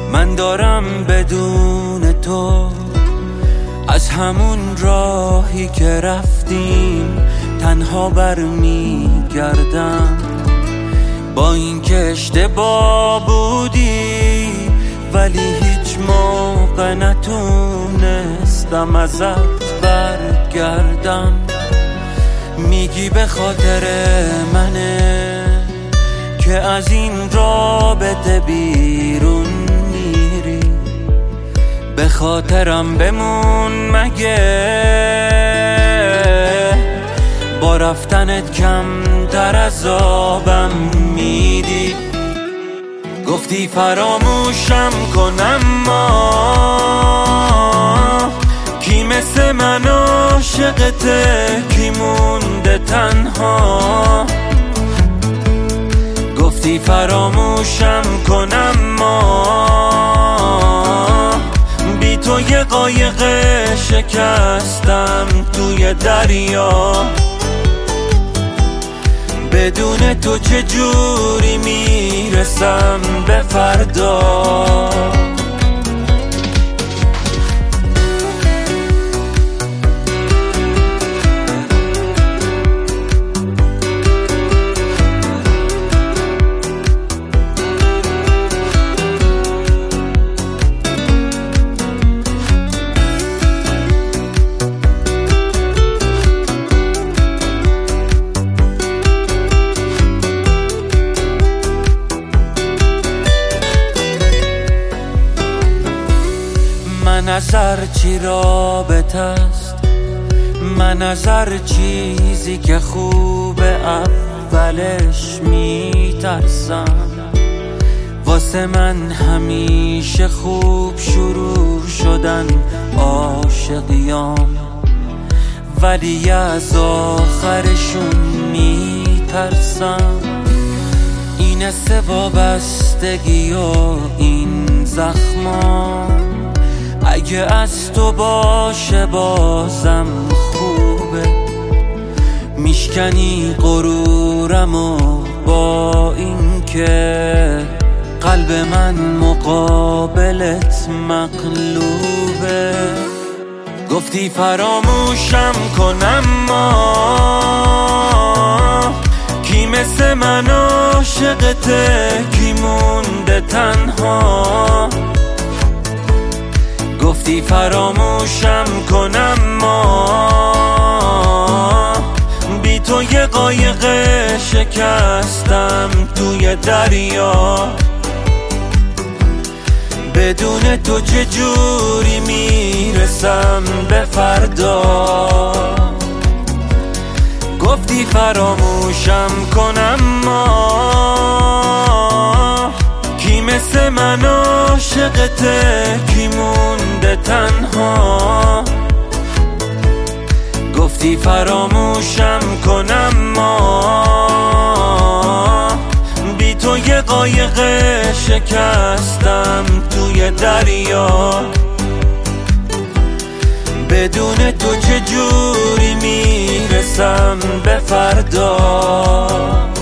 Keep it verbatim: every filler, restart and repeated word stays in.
من دارم بدون تو از همون راهی که رفتیم تنها برمیگردم. با این که اشتباه بودی ولی هیچ موقع نتونستم ازت برگردم. میگی به خاطر منه که از این رابطه بیرون میری، به خاطرم بمون مگه با رفتنت کم در عذابم میدی. گفتی فراموشم کنم ما کی مثل من عاشقته، کی مونده تنها. گفتی فراموشم کنم ما بی تو یه قایق شکستم توی دریا. بدون تو چجوری میرسم به فردا. من از هر چی رابطه است، من از هر چیزی که خوبه اولش میترسم. واسه من همیشه خوب شروع شدن عاشقیام، ولی از آخرشون میترسم. این است وابستگی و این زخمام، اگه از تو باشه بازم خوبه. میشکنی غرورم و با این که قلب من مقابلت مغلوبه. گفتی فراموشم کنم ما کی مثل من عاشقته، کی مونده تنها. گفتی فراموشم کنم ما بی تو یه قایق شکستم توی دریا. بدون تو چجوری میرسم به فردا. گفتی فراموشم کنم ما کی مثل من عاشقته، کی مونده تنها. گفتی فراموشم کنم ما بی تو یه قایق شکستم توی دریا. بدون تو چجوری میرسم به فردا.